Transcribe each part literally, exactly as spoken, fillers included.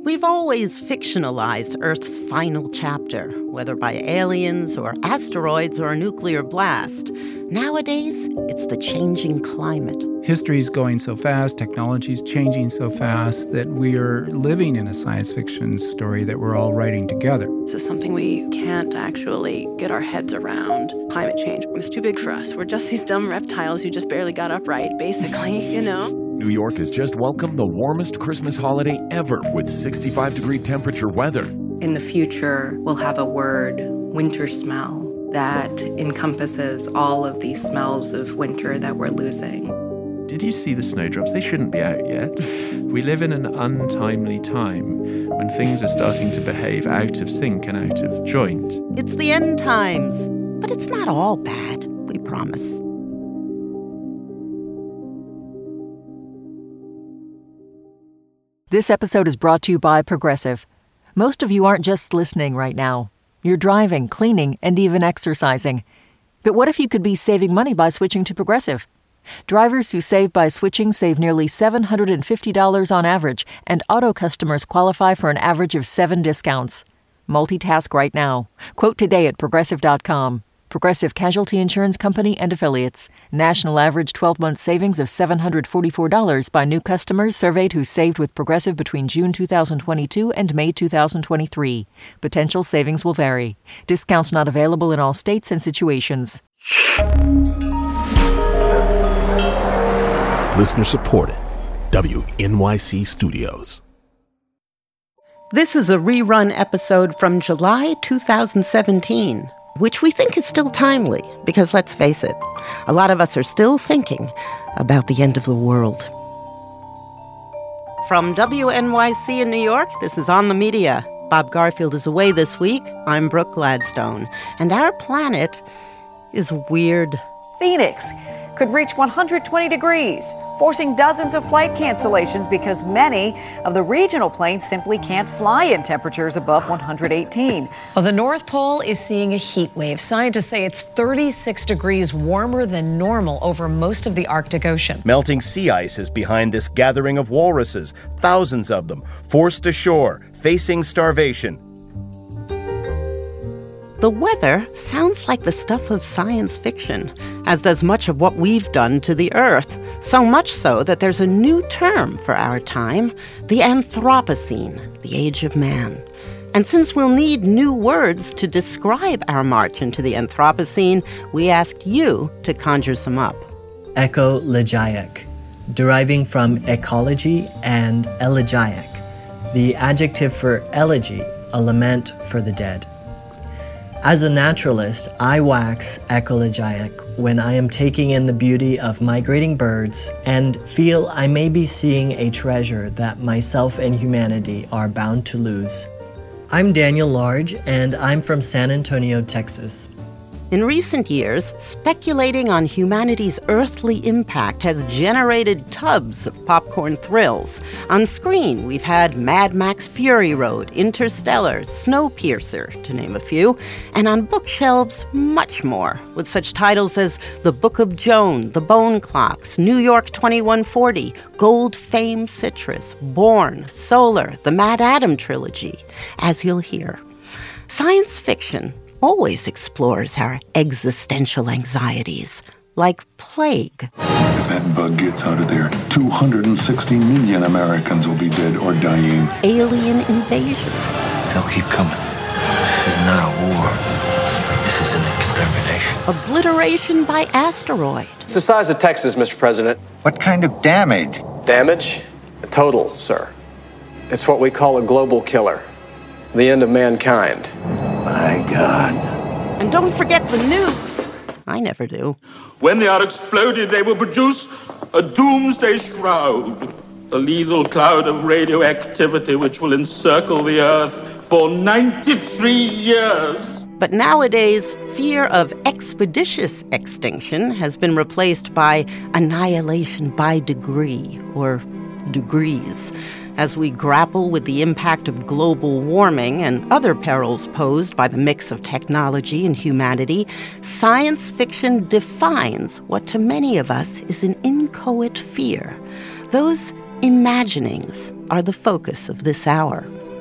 We've always fictionalized Earth's final chapter, whether by aliens or asteroids or a nuclear blast. Nowadays, it's the changing climate. History's going so fast, technology's changing so fast that we are living in a science fiction story that we're all writing together. This is something we can't actually get our heads around. Climate change is too big for us. We're just these dumb reptiles who just barely got upright, basically, you know? New York has just welcomed the warmest Christmas holiday ever with sixty-five degree temperature weather. In the future, we'll have a word, winter smell, that encompasses all of these smells of winter that we're losing. Did you see the snowdrops? They shouldn't be out yet. We live in an untimely time when things are starting to behave out of sync and out of joint. It's the end times, but it's not all bad, we promise. This episode is brought to you by Progressive. Most of you aren't just listening right now. You're driving, cleaning, and even exercising. But what if you could be saving money by switching to Progressive? Drivers who save by switching save nearly seven hundred fifty dollars on average, and auto customers qualify for an average of seven discounts. Multitask right now. Quote today at Progressive dot com. Progressive Casualty Insurance Company and Affiliates. National average twelve-month savings of seven hundred forty-four dollars by new customers surveyed who saved with Progressive between June two thousand twenty-two and May two thousand twenty-three. Potential savings will vary. Discounts not available in all states and situations. Listener supported. W N Y C Studios. This is a rerun episode from July two thousand seventeen. Which we think is still timely, because let's face it, a lot of us are still thinking about the end of the world. From W N Y C in New York, this is On the Media. Bob Garfield is away this week. I'm Brooke Gladstone. And our planet is weird. Phoenix could reach one hundred twenty degrees, forcing dozens of flight cancellations because many of the regional planes simply can't fly in temperatures above one hundred eighteen. Well, the North Pole is seeing a heat wave. Scientists say it's thirty-six degrees warmer than normal over most of the Arctic Ocean. Melting sea ice is behind this gathering of walruses, thousands of them, forced ashore, facing starvation. The weather sounds like the stuff of science fiction, as does much of what we've done to the Earth. So much so that there's a new term for our time, the Anthropocene, the age of man. And since we'll need new words to describe our march into the Anthropocene, we asked you to conjure some up. Ecologiac, deriving from ecology and elegiac, the adjective for elegy, a lament for the dead. As a naturalist, I wax ecologiac when I am taking in the beauty of migrating birds and feel I may be seeing a treasure that myself and humanity are bound to lose. I'm Daniel Large, and I'm from San Antonio, Texas. In recent years, speculating on humanity's earthly impact has generated tubs of popcorn thrills. On screen, we've had Mad Max Fury Road, Interstellar, Snowpiercer, to name a few, and on bookshelves, much more, with such titles as The Book of Joan, The Bone Clocks, New York twenty-one forty, Gold Fame Citrus, Born, Solar, The Mad Adam Trilogy, as you'll hear. Science fiction always explores our existential anxieties, like plague. If that bug gets out of there, two hundred sixty million Americans will be dead or dying. Alien invasion. They'll keep coming. This is not a war. This is an extermination. Obliteration by asteroid. It's the size of Texas, Mister President. What kind of damage? Damage? Total, sir. It's what we call a global killer. The end of mankind. My God. And don't forget the nukes. I never do. When they are exploded, they will produce a doomsday shroud, a lethal cloud of radioactivity which will encircle the Earth for ninety-three years. But nowadays, fear of expeditious extinction has been replaced by annihilation by degree, or degrees. As we grapple with the impact of global warming and other perils posed by the mix of technology and humanity, science fiction defines what to many of us is an inchoate fear. Those imaginings are the focus of this hour.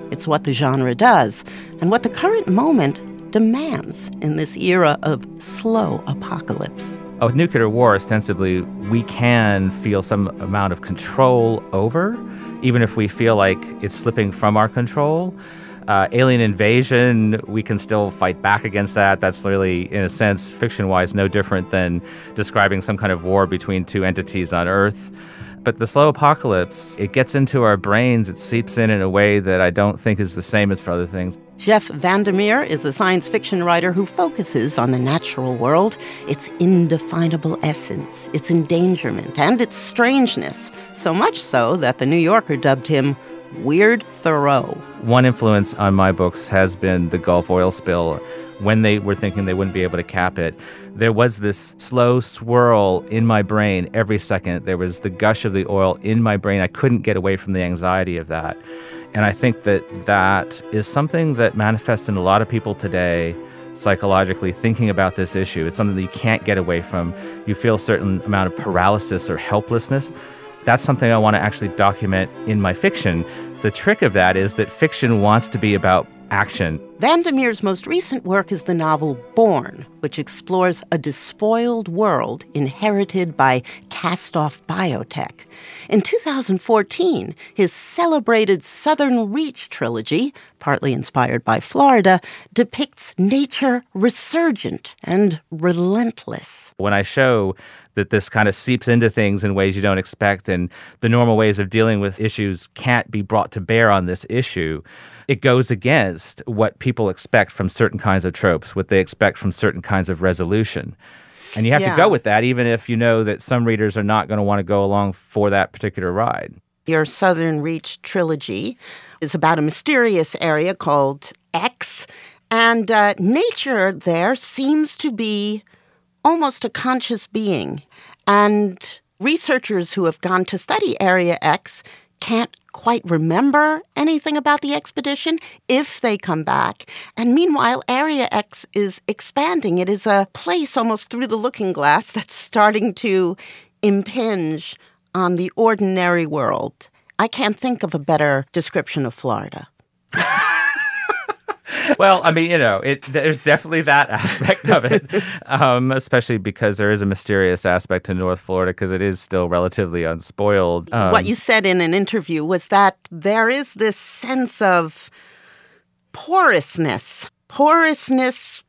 It's what the genre does, and what the current moment demands in this era of slow apocalypse. A nuclear war, ostensibly, we can feel some amount of control over, even if we feel like it's slipping from our control. Uh, alien invasion, we can still fight back against that. That's really, in a sense, fiction-wise, no different than describing some kind of war between two entities on Earth. But the slow apocalypse, it gets into our brains, it seeps in in a way that I don't think is the same as for other things. Jeff Vandermeer is a science fiction writer who focuses on the natural world, its indefinable essence, its endangerment, and its strangeness. So much so that the New Yorker dubbed him Weird Thoreau. One influence on my books has been the Gulf oil spill. When they were thinking they wouldn't be able to cap it, there was this slow swirl in my brain every second. There was the gush of the oil in my brain. I couldn't get away from the anxiety of that. And I think that that is something that manifests in a lot of people today, psychologically, thinking about this issue. It's something that you can't get away from. You feel a certain amount of paralysis or helplessness. That's something I want to actually document in my fiction. The trick of that is that fiction wants to be about action. Vandermeer's most recent work is the novel Born, which explores a despoiled world inherited by cast-off biotech. In two thousand fourteen, his celebrated Southern Reach trilogy, partly inspired by Florida, depicts nature resurgent and relentless. When I show that this kind of seeps into things in ways you don't expect, and the normal ways of dealing with issues can't be brought to bear on this issue, it goes against what people expect from certain kinds of tropes, what they expect from certain kinds of resolution. And you have yeah. to go with that, even if you know that some readers are not going to want to go along for that particular ride. Your Southern Reach trilogy is about a mysterious area called X, and uh, nature there seems to be almost a conscious being. And researchers who have gone to study Area X can't quite remember anything about the expedition if they come back. And meanwhile, Area X is expanding. It is a place almost through the looking glass that's starting to impinge on the ordinary world. I can't think of a better description of Florida. Well, I mean, you know, it, there's definitely that aspect of it, um, especially because there is a mysterious aspect to North Florida because it is still relatively unspoiled. Um, what you said in an interview was that there is this sense of porousness, porousness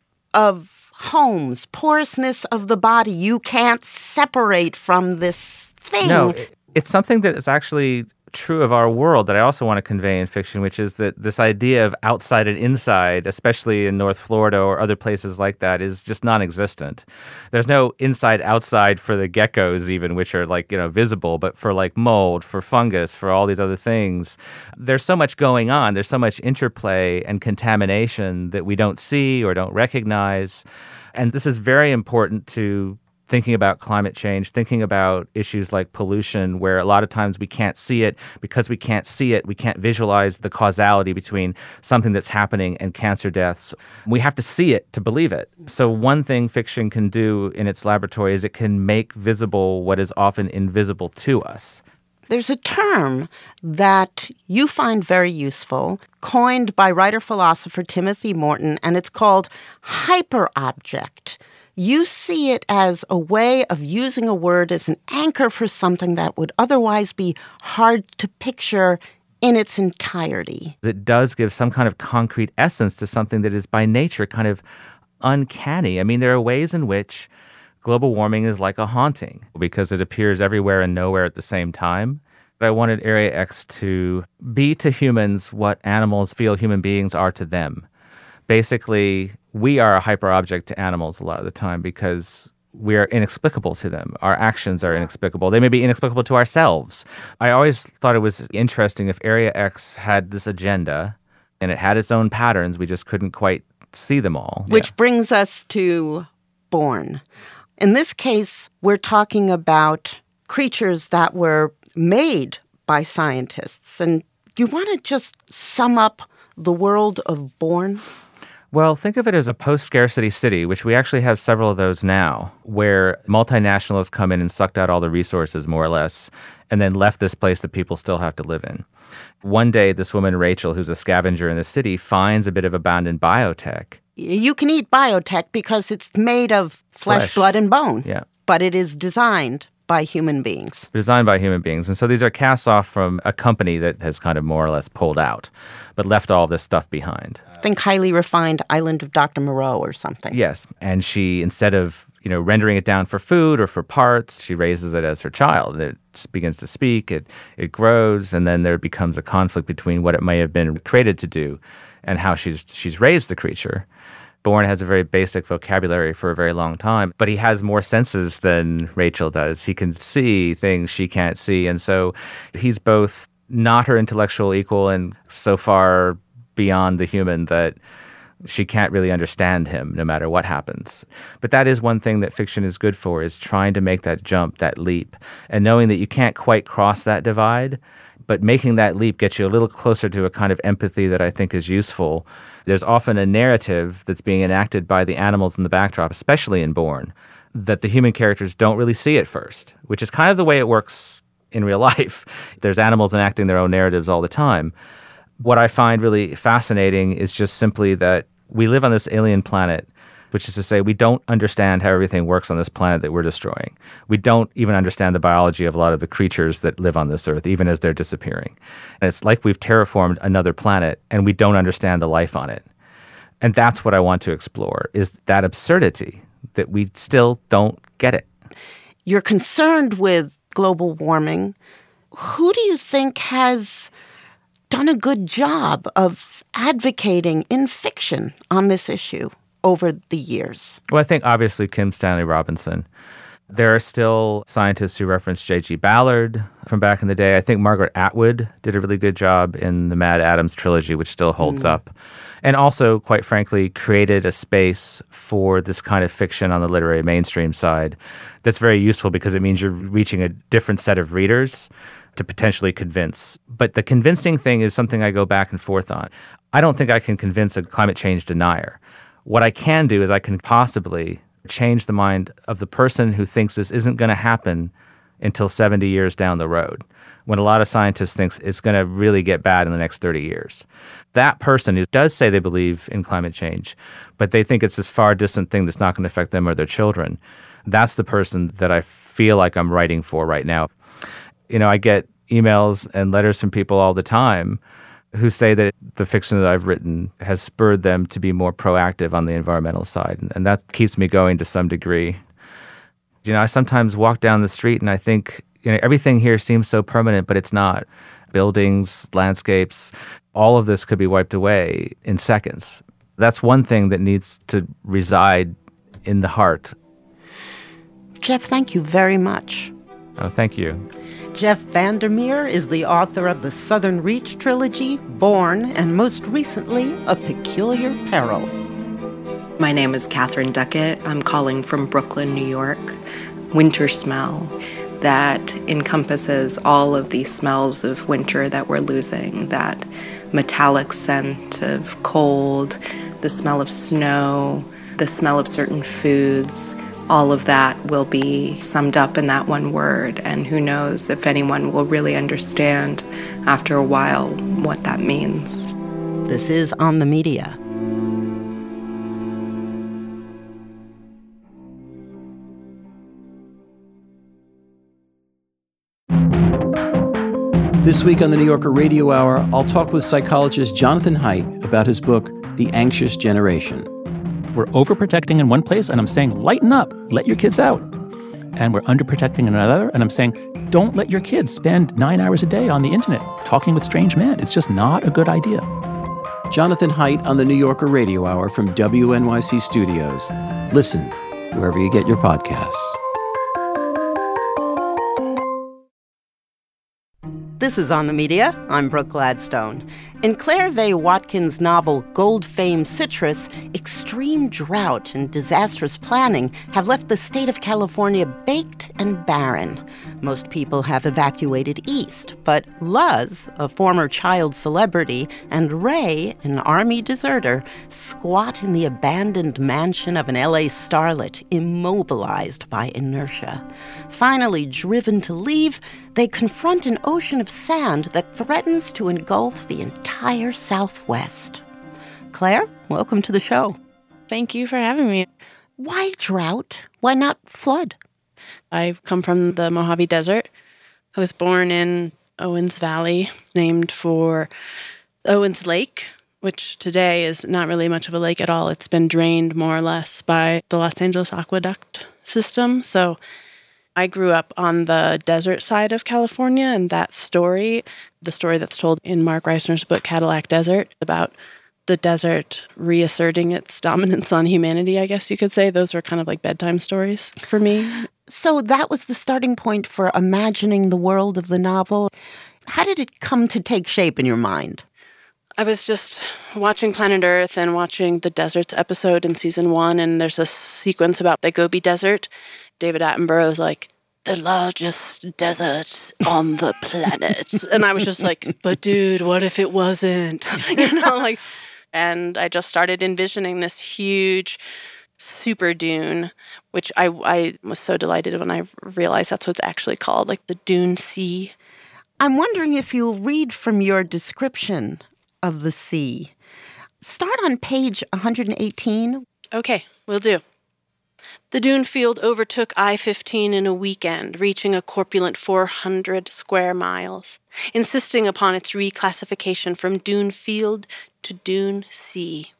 of homes, porousness of the body. You can't separate from this thing. No, it, it's something that is actually true of our world that I also want to convey in fiction, which is that this idea of outside and inside, especially in North Florida or other places like that, is just non-existent. There's no inside-outside for the geckos even, which are like, you know, visible, but for like mold, for fungus, for all these other things. There's so much going on. There's so much interplay and contamination that we don't see or don't recognize. And this is very important to thinking about climate change, thinking about issues like pollution, where a lot of times we can't see it. Because we can't see it, we can't visualize the causality between something that's happening and cancer deaths. We have to see it to believe it. So one thing fiction can do in its laboratory is it can make visible what is often invisible to us. There's a term that you find very useful, coined by writer-philosopher Timothy Morton, and it's called hyperobject. You see it as a way of using a word as an anchor for something that would otherwise be hard to picture in its entirety. It does give some kind of concrete essence to something that is by nature kind of uncanny. I mean, there are ways in which global warming is like a haunting because it appears everywhere and nowhere at the same time. I wanted Area X to be to humans what animals feel human beings are to them. Basically, we are a hyperobject to animals a lot of the time because we are inexplicable to them. Our actions are inexplicable. They may be inexplicable to ourselves. I always thought it was interesting if Area X had this agenda and it had its own patterns, we just couldn't quite see them all. Which yeah. brings us to Born. In this case, we're talking about creatures that were made by scientists. And do you want to just sum up the world of Born? Well, think of it as a post-scarcity city, which we actually have several of those now, where multinationals come in and sucked out all the resources, more or less, and then left this place that people still have to live in. One day, this woman, Rachel, who's a scavenger in the city, finds a bit of abandoned biotech. You can eat biotech because it's made of flesh, Flesh. blood, and bone. Yeah. But it is designed by human beings. Designed by human beings. And so these are cast off from a company that has kind of more or less pulled out, but left all this stuff behind. Think highly refined Island of Doctor Moreau or something. Yes. And she, instead of, you know, rendering it down for food or for parts, she raises it as her child. It begins to speak, it, it grows, and then there becomes a conflict between what it may have been created to do and how she's she's raised the creature. Bourne has a very basic vocabulary for a very long time, but he has more senses than Rachel does. He can see things she can't see. And so he's both not her intellectual equal and so far beyond the human that she can't really understand him no matter what happens. But that is one thing that fiction is good for, is trying to make that jump, that leap, and knowing that you can't quite cross that divide, but making that leap gets you a little closer to a kind of empathy that I think is useful. There's often a narrative that's being enacted by the animals in the backdrop, especially in Bourne, that the human characters don't really see at first, which is kind of the way it works in real life. There's animals enacting their own narratives all the time. What I find really fascinating is just simply that we live on this alien planet, which is to say we don't understand how everything works on this planet that we're destroying. We don't even understand the biology of a lot of the creatures that live on this earth, even as they're disappearing. And it's like we've terraformed another planet and we don't understand the life on it. And that's what I want to explore, is that absurdity, that we still don't get it. You're concerned with global warming. Who do you think has done a good job of advocating in fiction on this issue over the years? Well, I think obviously Kim Stanley Robinson. There are still scientists who reference J G Ballard from back in the day. I think Margaret Atwood did a really good job in the Mad Adams trilogy, which still holds mm. up. And also, quite frankly, created a space for this kind of fiction on the literary mainstream side that's very useful because it means you're reaching a different set of readers to potentially convince. But the convincing thing is something I go back and forth on. I don't think I can convince a climate change denier. What I can do is I can possibly change the mind of the person who thinks this isn't going to happen until seventy years down the road, when a lot of scientists think it's going to really get bad in the next thirty years. That person who does say they believe in climate change, but they think it's this far distant thing that's not going to affect them or their children, that's the person that I feel like I'm writing for right now. You know, I get emails and letters from people all the time who say that the fiction that I've written has spurred them to be more proactive on the environmental side. And that keeps me going to some degree. You know, I sometimes walk down the street and I think, you know, everything here seems so permanent, but it's not. Buildings, landscapes, all of this could be wiped away in seconds. That's one thing that needs to reside in the heart. Jeff, thank you very much. Oh, thank you. Jeff Vandermeer is the author of the Southern Reach trilogy, Bourne, and most recently, A Peculiar Peril. My name is Catherine Duckett. I'm calling from Brooklyn, New York. Winter smell that encompasses all of these smells of winter that we're losing, that metallic scent of cold, the smell of snow, the smell of certain foods. All of that will be summed up in that one word, and who knows if anyone will really understand after a while what that means. This is On the Media. This week on the New Yorker Radio Hour, I'll talk with psychologist Jonathan Haidt about his book, The Anxious Generation. We're overprotecting in one place, and I'm saying, lighten up, let your kids out. And we're underprotecting in another, and I'm saying, don't let your kids spend nine hours a day on the internet talking with strange men. It's just not a good idea. Jonathan Haidt on the New Yorker Radio Hour from W N Y C Studios. Listen wherever you get your podcasts. This is On the Media. I'm Brooke Gladstone. In Claire Vaye Watkins' novel Gold Fame Citrus, extreme drought and disastrous planning have left the state of California baked and barren. Most people have evacuated east, but Luz, a former child celebrity, and Ray, an army deserter, squat in the abandoned mansion of an L A starlet, immobilized by inertia. Finally driven to leave, they confront an ocean of sand that threatens to engulf the entire Southwest. Claire, welcome to the show. Thank you for having me. Why drought? Why not flood? I come from the Mojave Desert. I was born in Owens Valley, named for Owens Lake, which today is not really much of a lake at all. It's been drained more or less by the Los Angeles Aqueduct system. So I grew up on the desert side of California, and that story, the story that's told in Mark Reisner's book Cadillac Desert, about the desert reasserting its dominance on humanity, I guess you could say. Those were kind of like bedtime stories for me. So that was the starting point for imagining the world of the novel. How did it come to take shape in your mind? I was just watching Planet Earth and watching the Deserts episode in season one, and there's a sequence about the Gobi Desert. David Attenborough is like, the largest desert on the planet. And I was just like, but dude, what if it wasn't? You know, like, and I just started envisioning this huge super dune, which I, I was so delighted when I realized that's what it's actually called, like the Dune Sea. I'm wondering if you'll read from your description of the sea. Start on page one hundred eighteen. Okay, will do. The dune field overtook I fifteen in a weekend, reaching a corpulent four hundred square miles, insisting upon its reclassification from dune field to dune sea.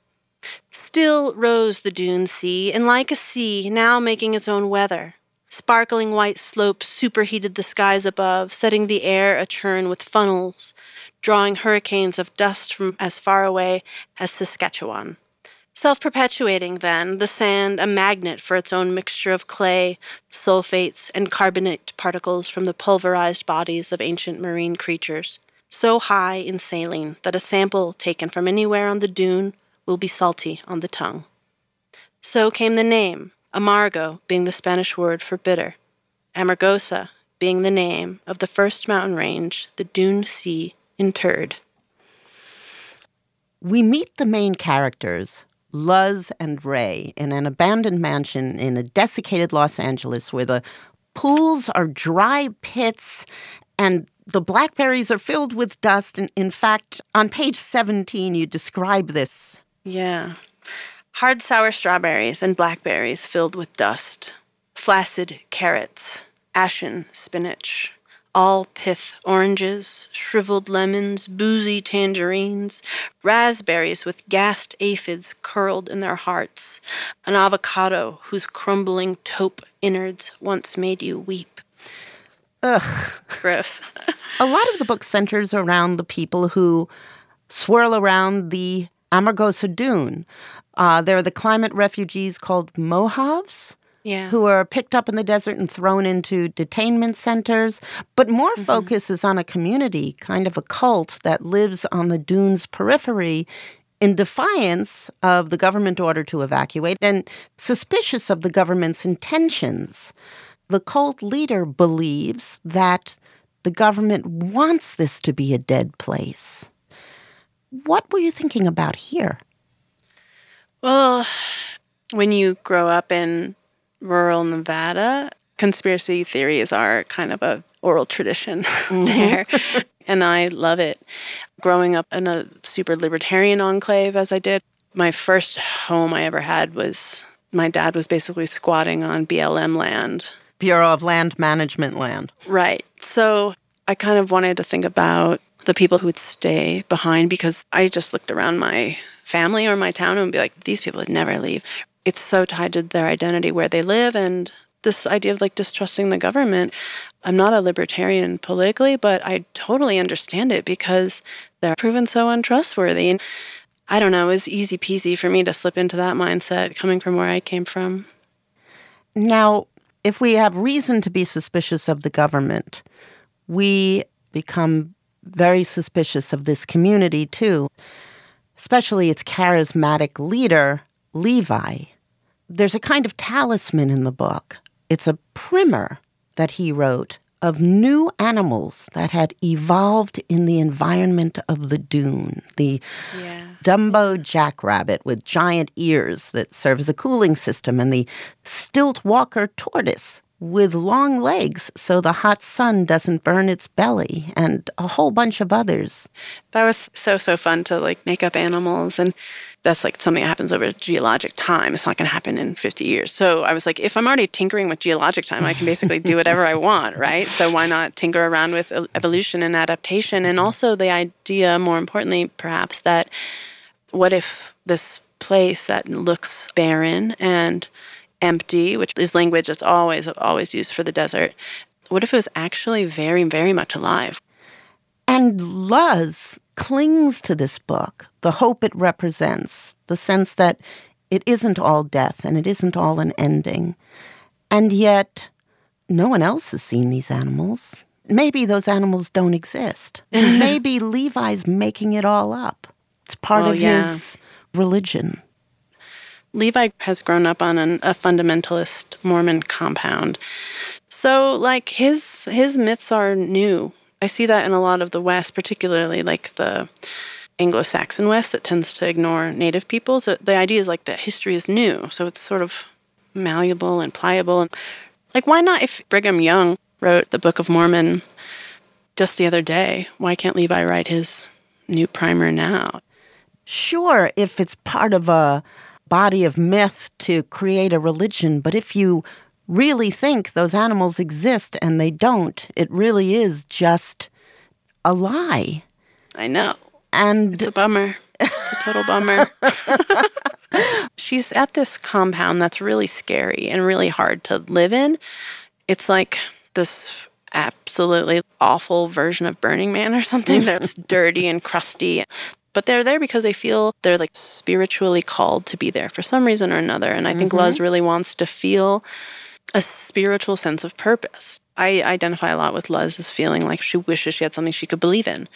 Still rose the dune sea, and like a sea, now making its own weather. Sparkling white slopes superheated the skies above, setting the air a-churn with funnels, drawing hurricanes of dust from as far away as Saskatchewan. Self-perpetuating, then, the sand a magnet for its own mixture of clay, sulfates, and carbonate particles from the pulverized bodies of ancient marine creatures, so high in saline that a sample taken from anywhere on the dune will be salty on the tongue. So came the name, amargo being the Spanish word for bitter, Amargosa being the name of the first mountain range the Dune Sea interred. We meet the main characters, Luz and Ray, in an abandoned mansion in a desiccated Los Angeles where the pools are dry pits and the blackberries are filled with dust. And in fact, on page seventeen, you describe this. Yeah. Hard sour strawberries and blackberries filled with dust. Flaccid carrots, ashen spinach, all pith oranges, shriveled lemons, boozy tangerines, raspberries with gassed aphids curled in their hearts, an avocado whose crumbling taupe innards once made you weep. Ugh. Gross. A lot of the book centers around the people who swirl around the Amargosa Dune. Uh, there are the climate refugees called Mojavs, yeah, who are picked up in the desert and thrown into detainment centers. But more mm-hmm. focus is on a community, kind of a cult that lives on the dune's periphery in defiance of the government order to evacuate and suspicious of the government's intentions. The cult leader believes that the government wants this to be a dead place. What were you thinking about here? Well, when you grow up in rural Nevada, conspiracy theories are kind of a oral tradition mm-hmm. there, and I love it. Growing up in a super libertarian enclave, as I did, my first home I ever had was, my dad was basically squatting on B L M land. Bureau of Land Management land. Right. So I kind of wanted to think about the people who would stay behind, because I just looked around my family or my town and would be like, these people would never leave. It's so tied to their identity where they live, and this idea of like distrusting the government. I'm not a libertarian politically, but I totally understand it because they're proven so untrustworthy. And I don't know, it was easy peasy for me to slip into that mindset coming from where I came from. Now, if we have reason to be suspicious of the government, we become very suspicious of this community, too, especially its charismatic leader, Levi. There's a kind of talisman in the book. It's a primer that he wrote of new animals that had evolved in the environment of the dune. The yeah. Dumbo jackrabbit with giant ears that serve as a cooling system, and the stilt walker tortoise with long legs so the hot sun doesn't burn its belly, and a whole bunch of others. That was so, so fun to like make up animals, and that's like something that happens over geologic time. It's not going to happen in fifty years. So I was like, if I'm already tinkering with geologic time, I can basically do whatever I want, right? So why not tinker around with evolution and adaptation? And also the idea, more importantly, perhaps, that what if this place that looks barren and empty, which is language that's always, always used for the desert, what if it was actually very, very much alive? And Luz clings to this book, the hope it represents, the sense that it isn't all death and it isn't all an ending. And yet, no one else has seen these animals. Maybe those animals don't exist. Maybe Levi's making it all up. It's part well, of yeah. his religion. Levi has grown up on an, a fundamentalist Mormon compound. So, like, his his myths are new. I see that in a lot of the West, particularly like the Anglo-Saxon West that tends to ignore Native peoples. So the idea is like that history is new, so it's sort of malleable and pliable. And like, why not? If Brigham Young wrote the Book of Mormon just the other day, why can't Levi write his new primer now? Sure, if it's part of a body of myth to create a religion, but if you really think those animals exist and they don't, it really is just a lie. I know. And it's a bummer. It's a total bummer. She's at this compound that's really scary and really hard to live in. It's like this absolutely awful version of Burning Man or something that's dirty and crusty. But they're there because they feel they're like spiritually called to be there for some reason or another. And I think mm-hmm. Luz really wants to feel a spiritual sense of purpose. I identify a lot with Luz as feeling like she wishes she had something she could believe in.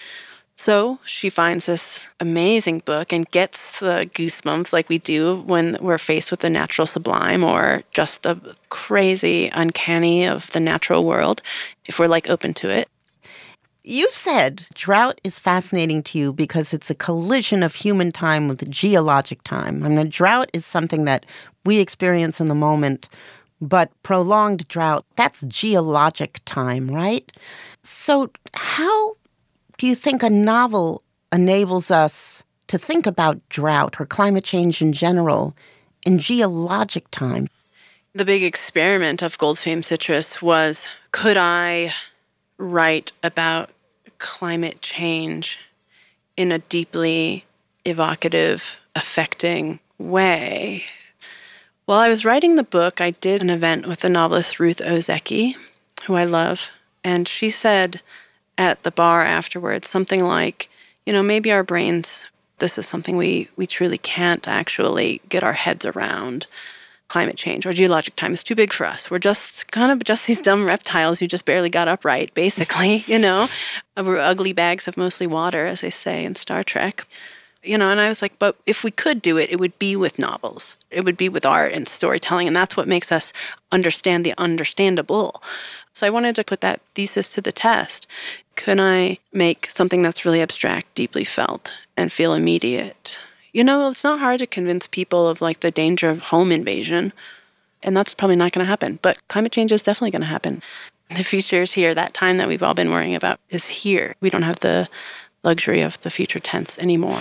So she finds this amazing book and gets the goosebumps like we do when we're faced with the natural sublime or just the crazy uncanny of the natural world, if we're like open to it. You've said drought is fascinating to you because it's a collision of human time with geologic time. I mean, a drought is something that we experience in the moment, but prolonged drought, that's geologic time, right? So how do you think a novel enables us to think about drought or climate change in general in geologic time? The big experiment of Gold's Fame Citrus was, could I write about climate change in a deeply evocative, affecting way? While I was writing the book, I did an event with the novelist Ruth Ozeki, who I love, and she said at the bar afterwards something like, you know, maybe our brains, this is something we, we truly can't actually get our heads around. Climate change or geologic time is too big for us. We're just kind of just these dumb reptiles who just barely got upright, basically, you know. We're ugly bags of mostly water, as they say in Star Trek. You know, and I was like, but if we could do it, it would be with novels. It would be with art and storytelling, and that's what makes us understand the understandable. So I wanted to put that thesis to the test. Could I make something that's really abstract, deeply felt, and feel immediate? You know, it's not hard to convince people of like the danger of home invasion, and that's probably not going to happen. But climate change is definitely going to happen. The future is here. That time that we've all been worrying about is here. We don't have the luxury of the future tense anymore.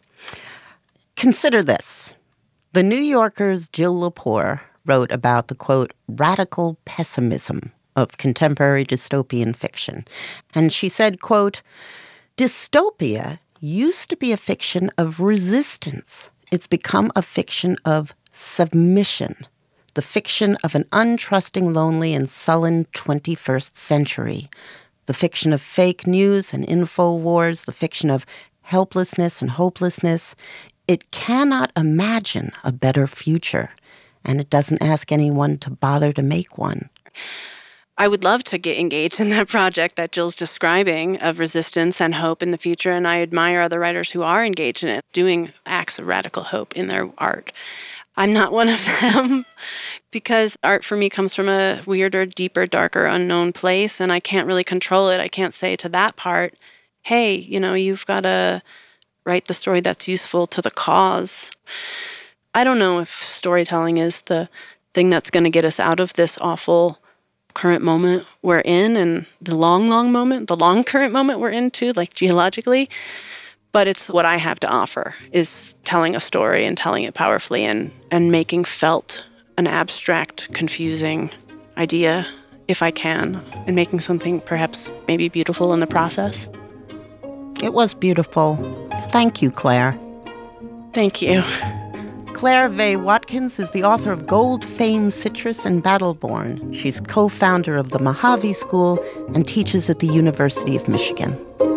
Consider this. The New Yorker's Jill Lepore wrote about the, quote, radical pessimism of contemporary dystopian fiction. And she said, quote, dystopia used to be a fiction of resistance. It's become a fiction of submission, the fiction of an untrusting, lonely, and sullen twenty-first century, the fiction of fake news and info wars, the fiction of helplessness and hopelessness. It cannot imagine a better future, and it doesn't ask anyone to bother to make one. I would love to get engaged in that project that Jill's describing of resistance and hope in the future, and I admire other writers who are engaged in it, doing acts of radical hope in their art. I'm not one of them because art for me comes from a weirder, deeper, darker, unknown place, and I can't really control it. I can't say to that part, hey, you know, you've got to write the story that's useful to the cause. I don't know if storytelling is the thing that's going to get us out of this awful current moment we're in, and the long, long moment, the long current moment we're in too, like geologically. But it's what I have to offer, is telling a story and telling it powerfully and, and making felt an abstract, confusing idea, if I can, and making something perhaps maybe beautiful in the process. It was beautiful. Thank you, Claire. Thank you. Claire Vaye Watkins is the author of Gold, Fame, Citrus, and Battleborn. She's co-founder of the Mojave School and teaches at the University of Michigan.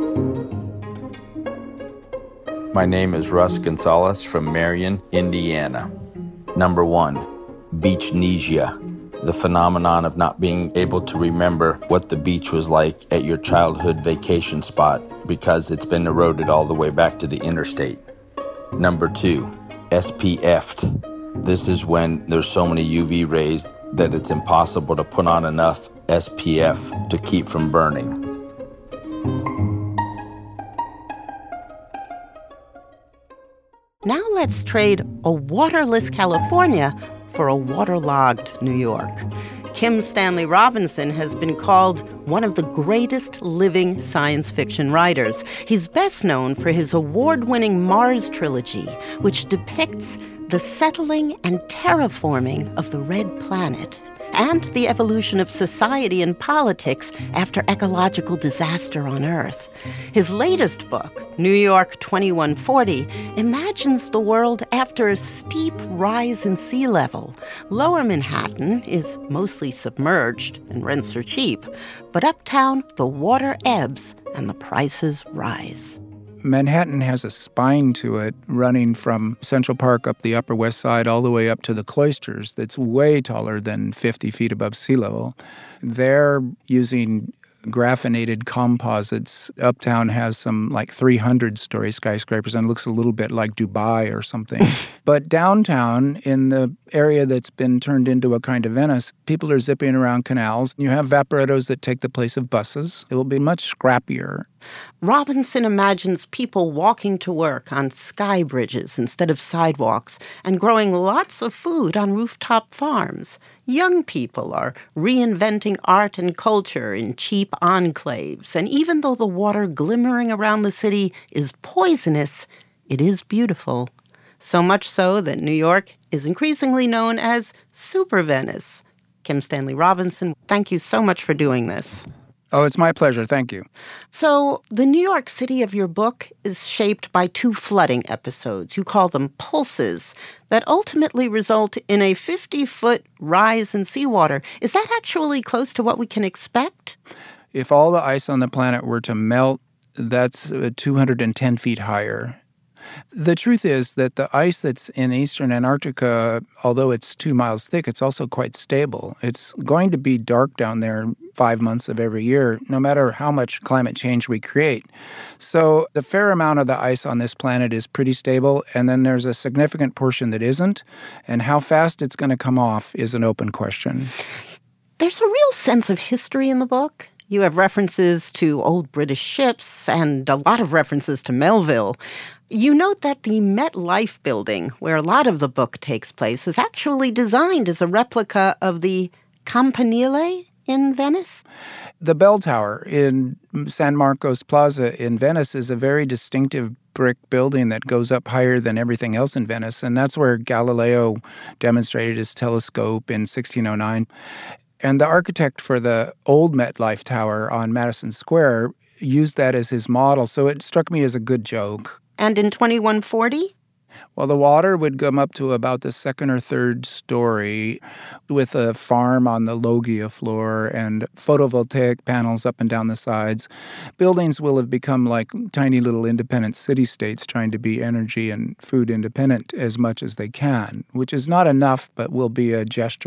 My name is Russ Gonzalez from Marion, Indiana. Number one, beachnesia, the phenomenon of not being able to remember what the beach was like at your childhood vacation spot because it's been eroded all the way back to the interstate. Number two, S P F'd. This is when there's so many U V rays that it's impossible to put on enough S P F to keep from burning. Now let's trade a waterless California for a waterlogged New York. Kim Stanley Robinson has been called one of the greatest living science fiction writers. He's best known for his award-winning Mars trilogy, which depicts the settling and terraforming of the Red Planet and the evolution of society and politics after ecological disaster on Earth. His latest book, New York twenty-one forty, imagines the world after a steep rise in sea level. Lower Manhattan is mostly submerged and rents are cheap, but uptown the water ebbs and the prices rise. Manhattan has a spine to it running from Central Park up the Upper West Side all the way up to the Cloisters that's way taller than fifty feet above sea level. They're using graphinated composites. Uptown has some like three hundred story skyscrapers and looks a little bit like Dubai or something. But downtown, in the area that's been turned into a kind of Venice, people are zipping around canals. You have vaporettos that take the place of buses. It will be much scrappier. Robinson imagines people walking to work on sky bridges instead of sidewalks and growing lots of food on rooftop farms. Young people are reinventing art and culture in cheap enclaves. And even though the water glimmering around the city is poisonous, it is beautiful. So much so that New York is increasingly known as Super Venice. Kim Stanley Robinson, thank you so much for doing this. Oh, it's my pleasure. Thank you. So the New York City of your book is shaped by two flooding episodes. You call them pulses that ultimately result in a fifty-foot rise in seawater. Is that actually close to what we can expect? If all the ice on the planet were to melt, that's uh, two hundred ten feet higher. The truth is that the ice that's in eastern Antarctica, although it's two miles thick, it's also quite stable. It's going to be dark down there five months of every year, no matter how much climate change we create. So the fair amount of the ice on this planet is pretty stable, and then there's a significant portion that isn't, and how fast it's going to come off is an open question. There's a real sense of history in the book. You have references to old British ships and a lot of references to Melville. You note that the MetLife building, where a lot of the book takes place, was actually designed as a replica of the Campanile in Venice. The bell tower in San Marcos Plaza in Venice is a very distinctive brick building that goes up higher than everything else in Venice, and that's where Galileo demonstrated his telescope in sixteen oh nine. And the architect for the old MetLife Tower on Madison Square used that as his model, so it struck me as a good joke. And in twenty-one forty? Well, the water would come up to about the second or third story with a farm on the loggia floor and photovoltaic panels up and down the sides. Buildings will have become like tiny little independent city-states trying to be energy and food independent as much as they can, which is not enough, but will be a gesture.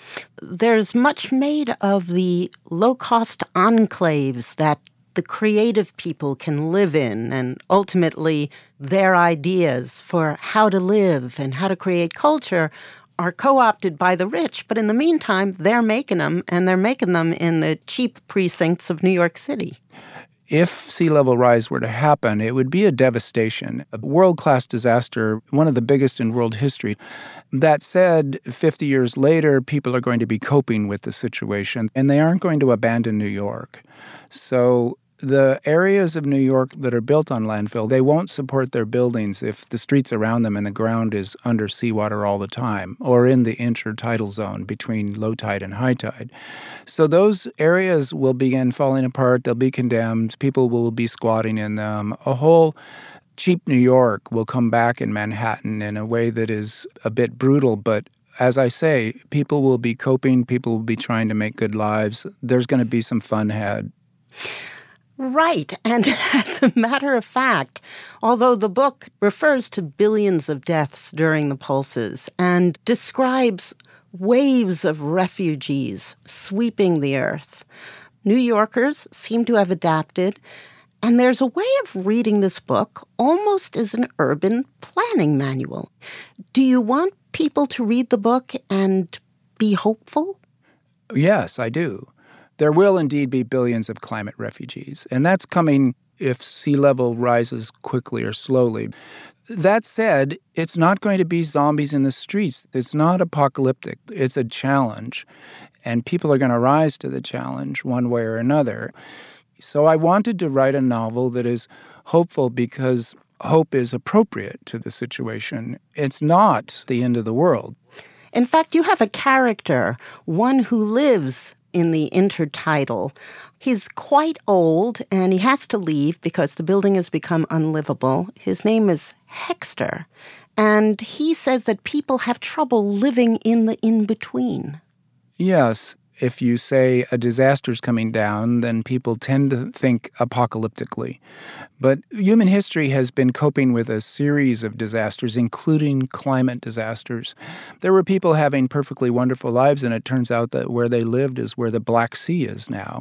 There's much made of the low-cost enclaves that the creative people can live in, and ultimately their ideas for how to live and how to create culture are co-opted by the rich. But in the meantime, they're making them, and they're making them in the cheap precincts of New York City. If sea level rise were to happen, it would be a devastation, a world-class disaster, one of the biggest in world history. That said, fifty years later, people are going to be coping with the situation, and they aren't going to abandon New York. So the areas of New York that are built on landfill, they won't support their buildings if the streets around them and the ground is under seawater all the time or in the intertidal zone between low tide and high tide. So those areas will begin falling apart. They'll be condemned. People will be squatting in them. A whole cheap New York will come back in Manhattan in a way that is a bit brutal, but as I say, people will be coping. People will be trying to make good lives. There's going to be some fun had. Right. And as a matter of fact, although the book refers to billions of deaths during the pulses and describes waves of refugees sweeping the earth, New Yorkers seem to have adapted, and there's a way of reading this book almost as an urban planning manual. Do you want people to read the book and be hopeful? Yes, I do. There will indeed be billions of climate refugees, and that's coming if sea level rises quickly or slowly. That said, it's not going to be zombies in the streets. It's not apocalyptic. It's a challenge, and people are going to rise to the challenge one way or another. So I wanted to write a novel that is hopeful because hope is appropriate to the situation. It's not the end of the world. In fact, you have a character, one who lives in the intertidal. He's quite old, and he has to leave because the building has become unlivable. His name is Hexter, and he says that people have trouble living in the in-between. Yes. If you say a disaster's coming down, then people tend to think apocalyptically. But human history has been coping with a series of disasters, including climate disasters. There were people having perfectly wonderful lives, and it turns out that where they lived is where the Black Sea is now.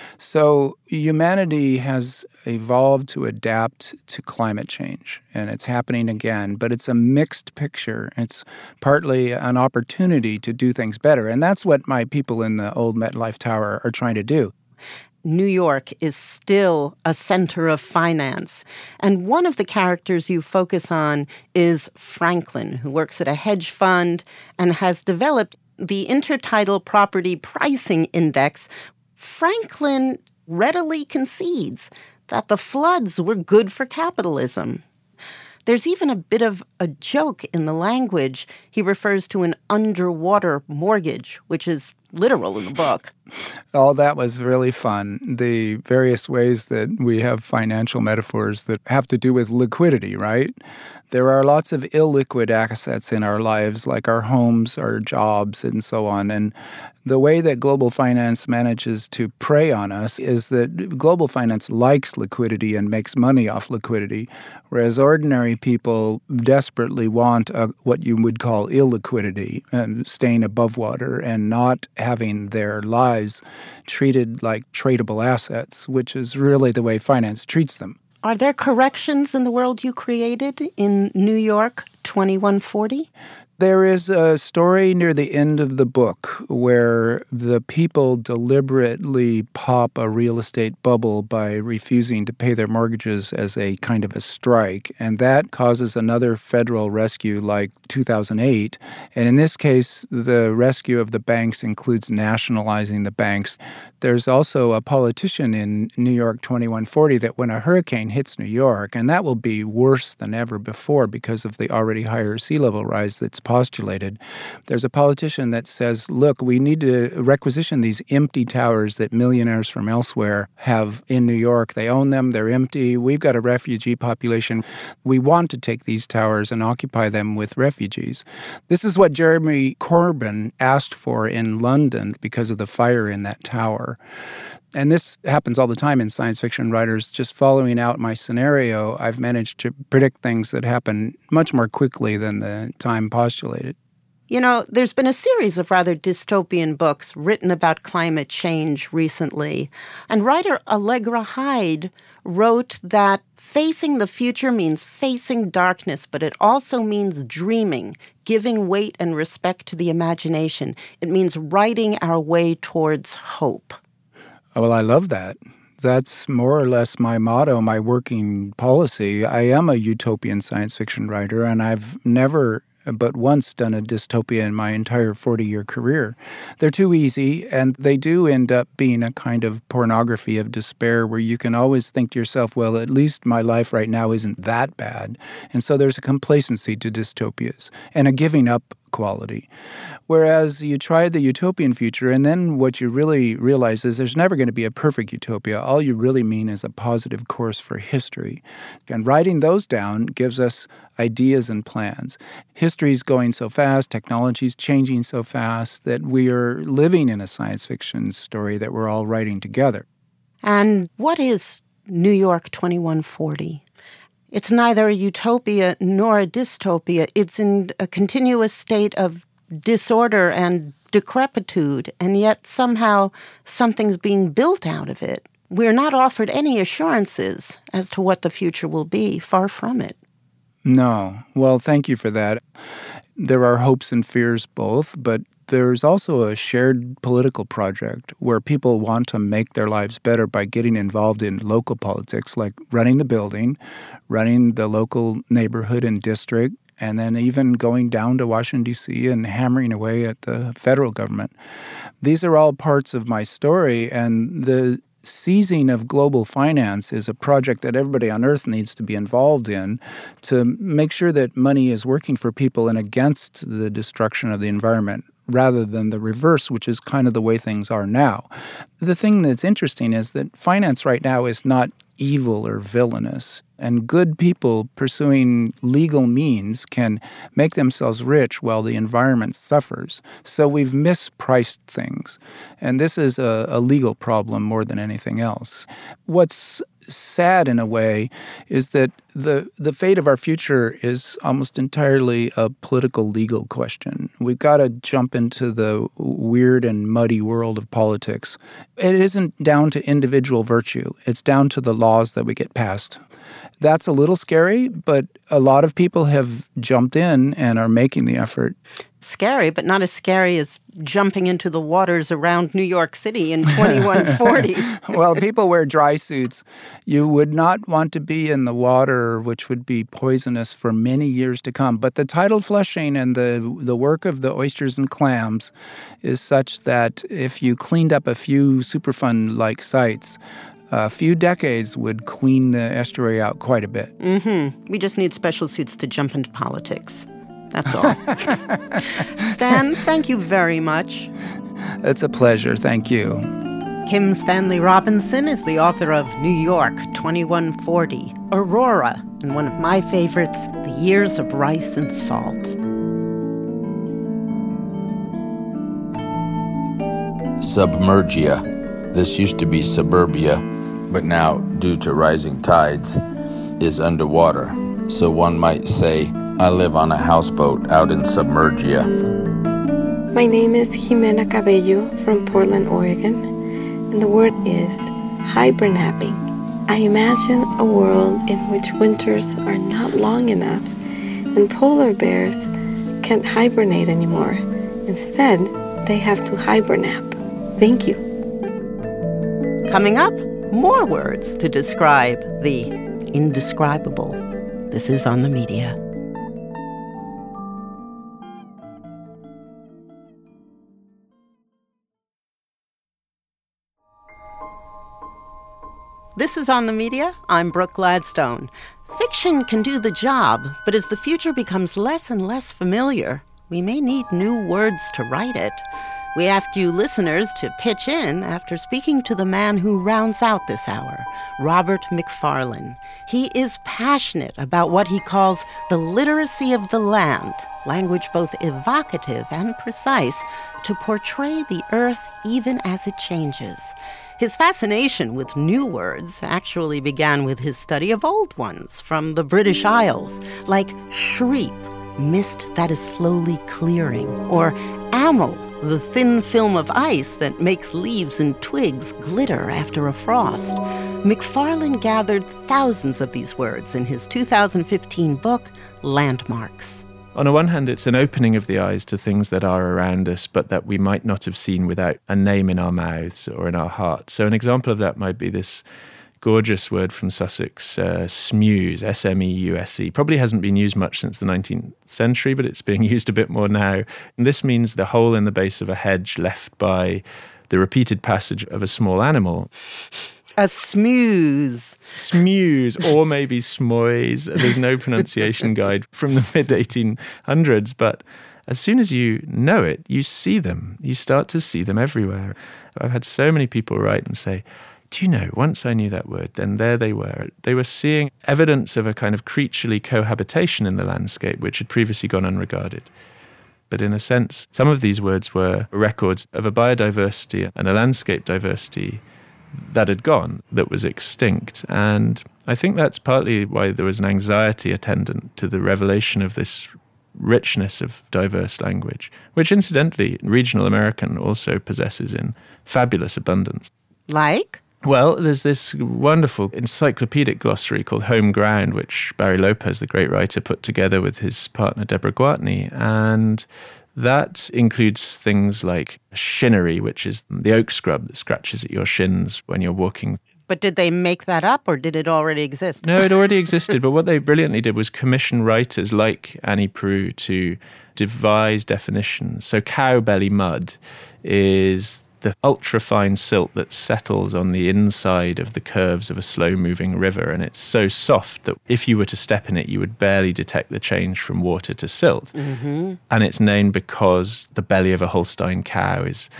So humanity has evolved to adapt to climate change, and it's happening again. But it's a mixed picture. It's partly an opportunity to do things better, and that's what my people in the old MetLife Tower are trying to do. New York is still a center of finance. And one of the characters you focus on is Franklin, who works at a hedge fund and has developed the Intertidal Property Pricing Index. Franklin readily concedes that the floods were good for capitalism. There's even a bit of a joke in the language. He refers to an underwater mortgage, which is literal in the book. All that was really fun. The various ways that we have financial metaphors that have to do with liquidity, right? There are lots of illiquid assets in our lives, like our homes, our jobs, and so on. And the way that global finance manages to prey on us is that global finance likes liquidity and makes money off liquidity, whereas ordinary people desperately want a, what you would call illiquidity, and staying above water and not having their lives treated like tradable assets, which is really the way finance treats them. Are there corrections in the world you created in New York twenty-one forty? There is a story near the end of the book where the people deliberately pop a real estate bubble by refusing to pay their mortgages as a kind of a strike, and that causes another federal rescue like two thousand eight. And in this case, the rescue of the banks includes nationalizing the banks. There's also a politician in New York twenty-one forty that when a hurricane hits New York, and that will be worse than ever before because of the already higher sea level rise that's postulated, there's a politician that says, look, we need to requisition these empty towers that millionaires from elsewhere have in New York. They own them. They're empty. We've got a refugee population. We want to take these towers and occupy them with refugees. This is what Jeremy Corbyn asked for in London because of the fire in that tower. And this happens all the time in science fiction writers. Just following out my scenario, I've managed to predict things that happen much more quickly than the time postulated. You know, there's been a series of rather dystopian books written about climate change recently, and writer Allegra Hyde wrote that facing the future means facing darkness, but it also means dreaming, giving weight and respect to the imagination. It means writing our way towards hope. Well, I love that. That's more or less my motto, my working policy. I am a utopian science fiction writer, and I've never but once done a dystopia in my entire forty-year career. They're too easy, and they do end up being a kind of pornography of despair where you can always think to yourself, well, at least my life right now isn't that bad. And so there's a complacency to dystopias and a giving up quality. Whereas you try the utopian future, and then what you really realize is there's never going to be a perfect utopia. All you really mean is a positive course for history. And writing those down gives us ideas and plans. History's going so fast, technology's changing so fast that we are living in a science fiction story that we're all writing together. And what is New York twenty-one forty? It's neither a utopia nor a dystopia. It's in a continuous state of disorder and decrepitude, and yet somehow something's being built out of it. We're not offered any assurances as to what the future will be. Far from it. No. Well, thank you for that. There are hopes and fears both, but there's also a shared political project where people want to make their lives better by getting involved in local politics, like running the building, running the local neighborhood and district, and then even going down to Washington, D C and hammering away at the federal government. These are all parts of my story, and the seizing of global finance is a project that everybody on Earth needs to be involved in to make sure that money is working for people and against the destruction of the environment, rather than the reverse, which is kind of the way things are now. The thing that's interesting is that finance right now is not evil or villainous, and good people pursuing legal means can make themselves rich while the environment suffers. So we've mispriced things, and this is a, a legal problem more than anything else. What's sad in a way is that the the fate of our future is almost entirely a political legal question. We've got to jump into the weird and muddy world of politics. It isn't down to individual virtue. It's down to the laws that we get passed. That's a little scary, but a lot of people have jumped in and are making the effort. Scary, but not as scary as jumping into the waters around New York City in twenty-one forty. Well, people wear dry suits. You would not want to be in the water, which would be poisonous for many years to come. But the tidal flushing and the, the work of the oysters and clams is such that if you cleaned up a few Superfund-like sites, a few decades would clean the estuary out quite a bit. Mm-hmm. We just need special suits to jump into politics. That's all. Stan, thank you very much. It's a pleasure. Thank you. Kim Stanley Robinson is the author of New York twenty-one forty, Aurora, and one of my favorites, The Years of Rice and Salt. Submergia. This used to be suburbia, but now, due to rising tides, is underwater. So one might say, I live on a houseboat out in Submergia. My name is Jimena Cabello from Portland, Oregon, and the word is hibernapping. I imagine a world in which winters are not long enough and polar bears can't hibernate anymore. Instead, they have to hibernap. Thank you. Coming up, more words to describe the indescribable. This is On the Media. This is On the Media. I'm Brooke Gladstone. Fiction can do the job, but as the future becomes less and less familiar, we may need new words to write it. We asked you listeners to pitch in after speaking to the man who rounds out this hour, Robert Macfarlane. He is passionate about what he calls the literacy of the land, language both evocative and precise, to portray the earth even as it changes. His fascination with new words actually began with his study of old ones from the British Isles, like shreep, mist that is slowly clearing, or amyl, the thin film of ice that makes leaves and twigs glitter after a frost. McFarlane gathered thousands of these words in his two thousand fifteen book, Landmarks. On the one hand, it's an opening of the eyes to things that are around us, but that we might not have seen without a name in our mouths or in our hearts. So an example of that might be this gorgeous word from Sussex, uh, smuse, S M E U S E. Probably hasn't been used much since the nineteenth century, but it's being used a bit more now. And this means the hole in the base of a hedge left by the repeated passage of a small animal. A smuse. Smuse, or maybe smoise. There's no pronunciation guide from the mid eighteen hundreds, but as soon as you know it, you see them. You start to see them everywhere. I've had so many people write and say, do you know, once I knew that word, then there they were. They were seeing evidence of a kind of creaturely cohabitation in the landscape, which had previously gone unregarded. But in a sense, some of these words were records of a biodiversity and a landscape diversity that had gone, that was extinct. And I think that's partly why there was an anxiety attendant to the revelation of this richness of diverse language, which incidentally, regional American also possesses in fabulous abundance. Like? Well, there's this wonderful encyclopedic glossary called Home Ground, which Barry Lopez, the great writer, put together with his partner Deborah Gwatney. And that includes things like shinnery, which is the oak scrub that scratches at your shins when you're walking. But did they make that up, or did it already exist? No, it already existed. But what they brilliantly did was commission writers like Annie Proulx to devise definitions. So cow belly mud is the ultra-fine silt that settles on the inside of the curves of a slow-moving river, and it's so soft that if you were to step in it, you would barely detect the change from water to silt. Mm-hmm. And it's named because the belly of a Holstein cow is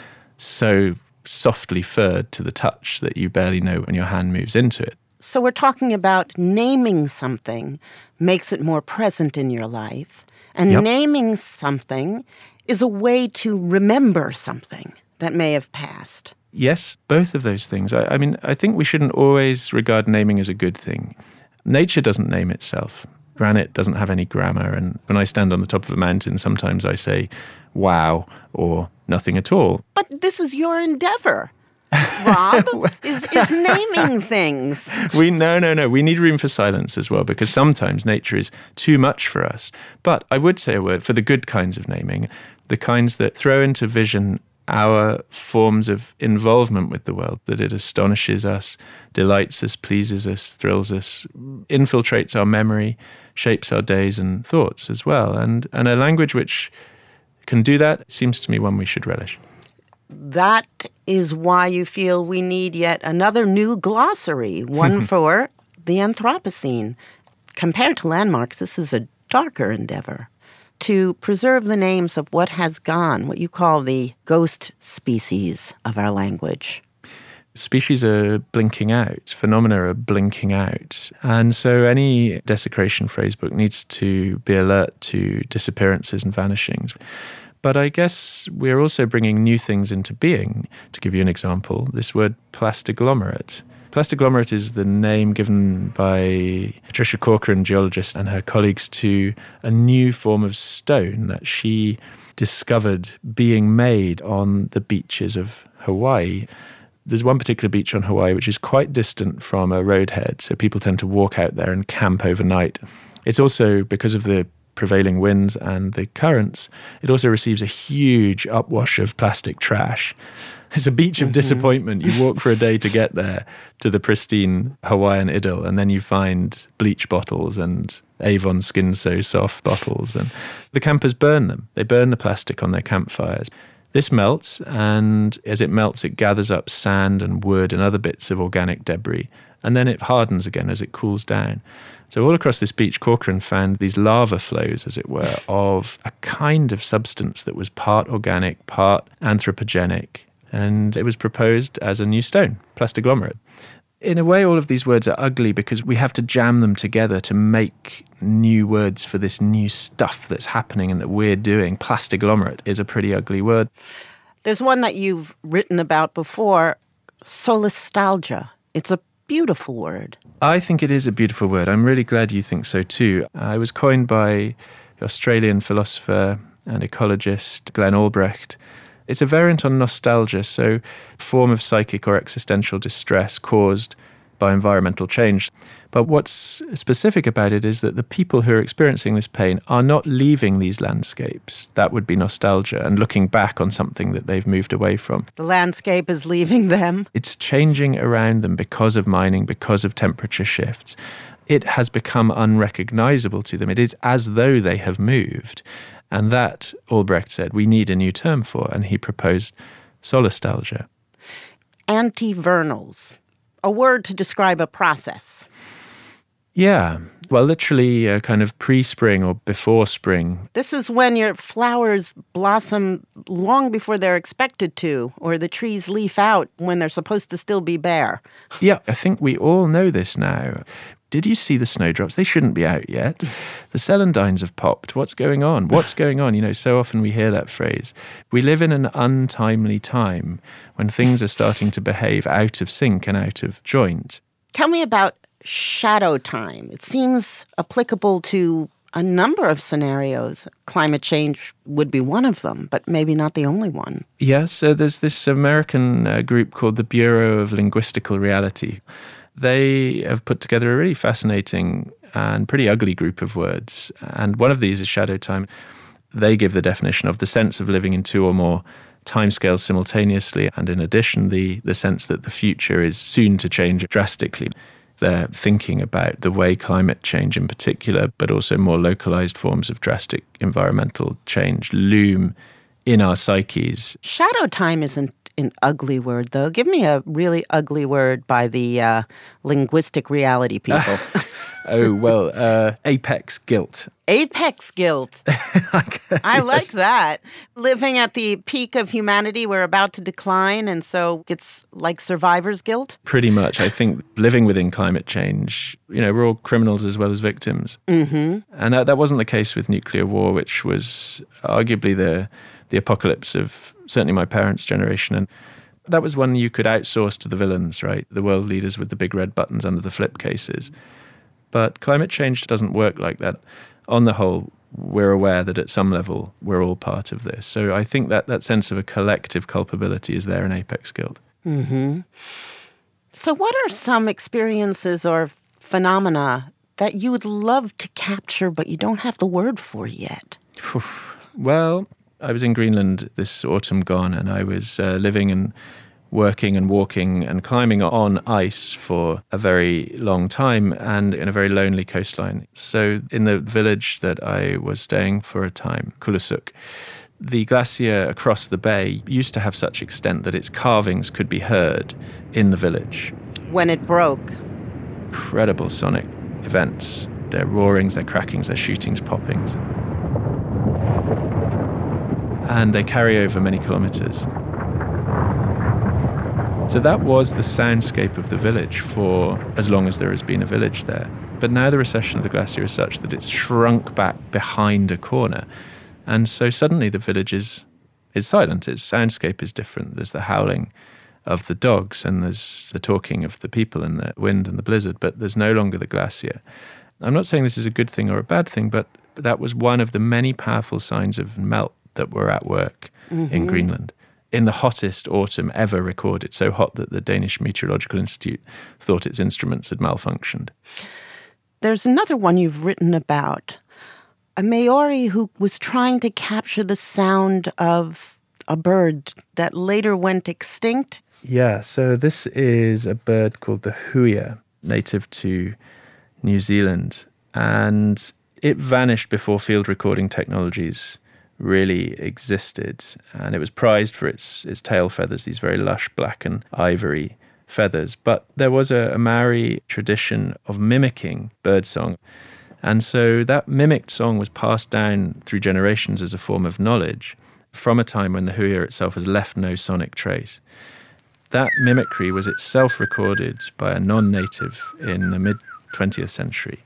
so softly furred to the touch that you barely know when your hand moves into it. So we're talking about naming something makes it more present in your life, and Yep. naming something is a way to remember something that may have passed. Yes, both of those things. I, I mean, I think we shouldn't always regard naming as a good thing. Nature doesn't name itself. Granite doesn't have any grammar. And when I stand on the top of a mountain, sometimes I say, wow, or nothing at all. But this is your endeavor, Rob, is, is naming things. We no, no, no. We need room for silence as well, because sometimes nature is too much for us. But I would say a word for the good kinds of naming, the kinds that throw into vision our forms of involvement with the world, that it astonishes us, delights us, pleases us, thrills us, infiltrates our memory, shapes our days and thoughts as well. And, and a language which can do that seems to me one we should relish. That is why you feel we need yet another new glossary, one for the Anthropocene. Compared to Landmarks, this is a darker endeavor. To preserve the names of what has gone, what you call the ghost species of our language. Species are blinking out, phenomena are blinking out. And so any desecration phrase book needs to be alert to disappearances and vanishings. But I guess we're also bringing new things into being. To give you an example, this word plastiglomerate. Plastiglomerate is the name given by Patricia Corcoran, geologist, and her colleagues to a new form of stone that she discovered being made on the beaches of Hawaii. There's one particular beach on Hawaii which is quite distant from a roadhead, so people tend to walk out there and camp overnight. It's also, because of the prevailing winds and the currents, it also receives a huge upwash of plastic trash. It's a beach of mm-hmm. disappointment. You walk for a day to get there, to the pristine Hawaiian idyll, and then you find bleach bottles and Avon Skin So Soft bottles, and the campers burn them. They burn the plastic on their campfires. This melts, and as it melts, it gathers up sand and wood and other bits of organic debris, and then it hardens again as it cools down. So all across this beach, Corcoran found these lava flows, as it were, of a kind of substance that was part organic, part anthropogenic, and it was proposed as a new stone, plastiglomerate. In a way, all of these words are ugly because we have to jam them together to make new words for this new stuff that's happening and that we're doing. Plastiglomerate is a pretty ugly word. There's one that you've written about before, solastalgia. It's a beautiful word. I think it is a beautiful word. I'm really glad you think so too. Uh, it was coined by the Australian philosopher and ecologist Glenn Albrecht. It's a variant on nostalgia, so a form of psychic or existential distress caused by environmental change. But what's specific about it is that the people who are experiencing this pain are not leaving these landscapes. That would be nostalgia and looking back on something that they've moved away from. The landscape is leaving them. It's changing around them because of mining, because of temperature shifts. It has become unrecognizable to them. It is as though they have moved. And that, Albrecht said, we need a new term for, and he proposed solastalgia. Antivernals, a word to describe a process. Yeah, well, literally a kind of pre-spring or before spring. This is when your flowers blossom long before they're expected to, or the trees leaf out when they're supposed to still be bare. Yeah, I think we all know this now. Did you see the snowdrops? They shouldn't be out yet. The celandines have popped. What's going on? What's going on? You know, so often we hear that phrase. We live in an untimely time when things are starting to behave out of sync and out of joint. Tell me about shadow time. It seems applicable to a number of scenarios. Climate change would be one of them, but maybe not the only one. Yes, so there's this American uh, group called the Bureau of Linguistical Reality. They have put together a really fascinating and pretty ugly group of words. And one of these is shadow time. They give the definition of the sense of living in two or more timescales simultaneously, and in addition, the, the sense that the future is soon to change drastically. They're thinking about the way climate change in particular, but also more localized forms of drastic environmental change loom in our psyches. Shadow time isn't an ugly word, though. Give me a really ugly word by the uh, linguistic reality people. Oh, well, uh, apex guilt. Apex guilt. I like that. Living at the peak of humanity, we're about to decline, and so it's like survivor's guilt? Pretty much. I think living within climate change, you know, we're all criminals as well as victims. Mm-hmm. And that, that wasn't the case with nuclear war, which was arguably the the apocalypse of certainly my parents' generation. And that was one you could outsource to the villains, right? The world leaders with the big red buttons under the flip cases. But climate change doesn't work like that. On the whole, we're aware that at some level we're all part of this. So I think that that sense of a collective culpability is there in apex guilt. Mm-hmm. So what are some experiences or phenomena that you would love to capture but you don't have the word for yet? Well, I was in Greenland this autumn gone, and I was uh, living and working and walking and climbing on ice for a very long time and in a very lonely coastline. So in the village that I was staying for a time, Kulusuk, the glacier across the bay used to have such extent that its carvings could be heard in the village. When it broke. Incredible sonic events. Their roarings, their crackings, their shootings, poppings. And they carry over many kilometers. So that was the soundscape of the village for as long as there has been a village there. But now the recession of the glacier is such that it's shrunk back behind a corner. And so suddenly the village is, is silent. Its soundscape is different. There's the howling of the dogs and there's the talking of the people and the wind and the blizzard, but there's no longer the glacier. I'm not saying this is a good thing or a bad thing, but that was one of the many powerful signs of melt that were at work mm-hmm. in Greenland. In the hottest autumn ever recorded, so hot that the Danish Meteorological Institute thought its instruments had malfunctioned. There's another one you've written about, a Maori who was trying to capture the sound of a bird that later went extinct. Yeah, so this is a bird called the huia, native to New Zealand, and it vanished before field recording technologies really existed, and it was prized for its its tail feathers, these very lush black and ivory feathers. But there was a, a Maori tradition of mimicking birdsong, and so that mimicked song was passed down through generations as a form of knowledge from a time when the huia itself has left no sonic trace. That mimicry was itself recorded by a non-native in the mid-twentieth century.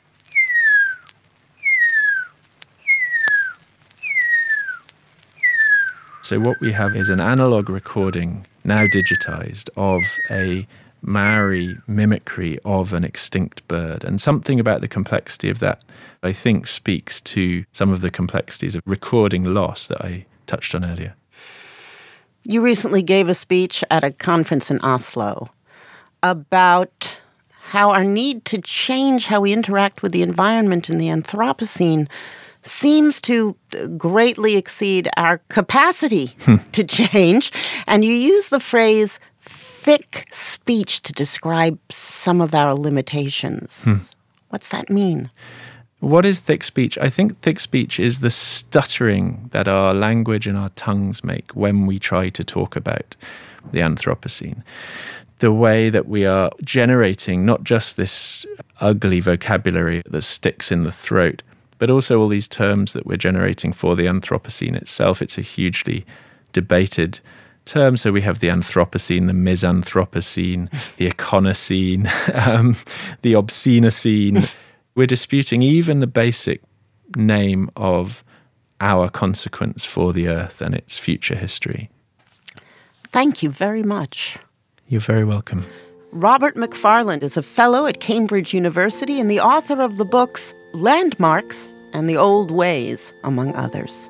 So what we have is an analog recording, now digitized, of a Maori mimicry of an extinct bird. And something about the complexity of that, I think, speaks to some of the complexities of recording loss that I touched on earlier. You recently gave a speech at a conference in Oslo about how our need to change how we interact with the environment in the Anthropocene seems to greatly exceed our capacity to change. And you use the phrase thick speech to describe some of our limitations. Hmm. What's that mean? What is thick speech? I think thick speech is the stuttering that our language and our tongues make when we try to talk about the Anthropocene. The way that we are generating not just this ugly vocabulary that sticks in the throat, but also all these terms that we're generating for the Anthropocene itself. It's a hugely debated term. So we have the Anthropocene, the Misanthropocene, the Econocene, um, the Obscenocene. We're disputing even the basic name of our consequence for the Earth and its future history. Thank you very much. You're very welcome. Robert Macfarlane is a fellow at Cambridge University and the author of the books Landmarks and The Old Ways, among others.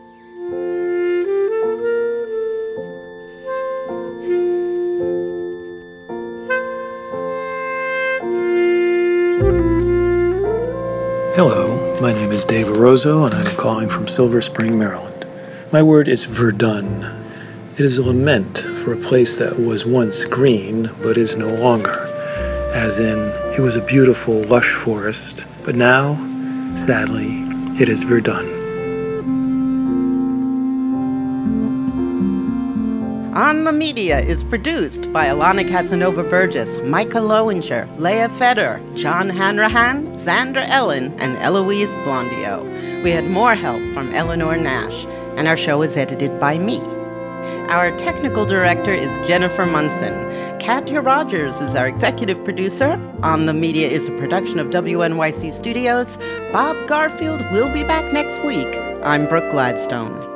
Hello, my name is Dave Orozco, and I'm calling from Silver Spring, Maryland. My word is Verdun. It is a lament for a place that was once green, but is no longer. As in, it was a beautiful, lush forest, but now, sadly, it is Verdun. On the Media is produced by Alana Casanova Burgess, Micah Lowinger, Leah Feder, John Hanrahan, Xandra Ellen, and Eloise Blondio. We had more help from Eleanor Nash, and our show is edited by me. Our technical director is Jennifer Munson. Katya Rogers is our executive producer. On the Media is a production of W N Y C Studios. Bob Garfield will be back next week. I'm Brooke Gladstone.